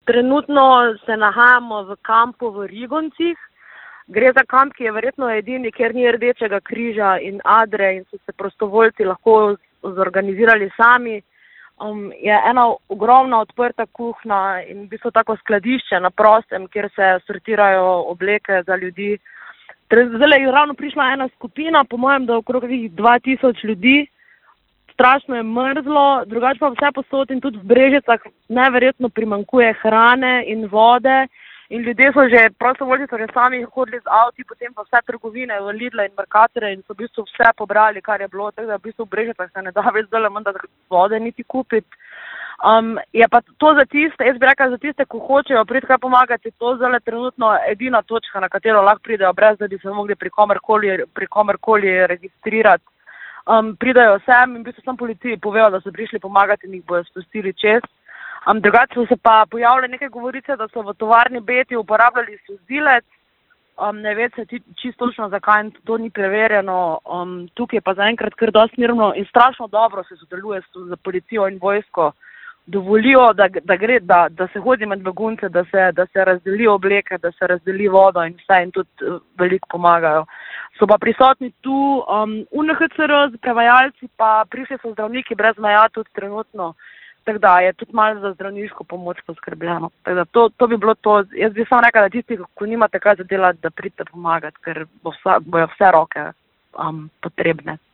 Trenutno se nahajamo v kampu v Rigoncih. Gre za kamp, ki je verjetno edini, kjer ni Rdečega križa in Adre in so se prostovoljci lahko zorganizirali sami. Je ena ogromna odprta kuhna in v bistvu tako skladišče na prostem, kjer se sortirajo obleke za ljudi. Zdaj je ravno prišla ena skupina, po mojem, da okrog 2000 ljudi. Strašno je mrzlo, drugače pa vse posod in tudi v Brežicah neverjetno primanjkuje hrane in vode. In ljudje so že, prostovoljci so že sami hodili z avti, potem pa vse trgovine v Lidle in Mercatorje in so v bistvu vse pobrali, kar je bilo, tako da v bistvu v Brežicah se ne da več zdaj menda vode niti kupiti. Je pa to za tiste, jaz bi rekla za tiste, ko hočejo priti kaj pomagati, to zdaj trenutno edina točka, na katero lahko pridejo, brez da bi se mogli pri komerkoli registrirati. Pridajo sem in v bistvu sam policiji povejo, da so prišli pomagati in jih bojo spustili čez. Drugače so se pa pojavile neke govorice, da so v tovarni Beti uporabljali solzivec. Ne ve se čisto točno, zakaj to ni preverjeno. Tukaj je pa zaenkrat kar dosti mirno in strašno dobro se sodeluje z policijo in vojsko. Dovolijo, da se hodi med begunce, da se razdeli obleke, da se razdeli vodo in vse in tudi veliko pomagajo. So pa prisotni tu UNHCR, prevajalci, pa prišli so zdravniki brez meja tudi trenutno. Tako da je tudi malo za zdravniško pomoč poskrbljeno. Tako da to bi bilo to. Jaz bi samo rekla, da tisti, ko nimate kaj za delati, da pridite pomagati, ker bojo vse roke potrebne.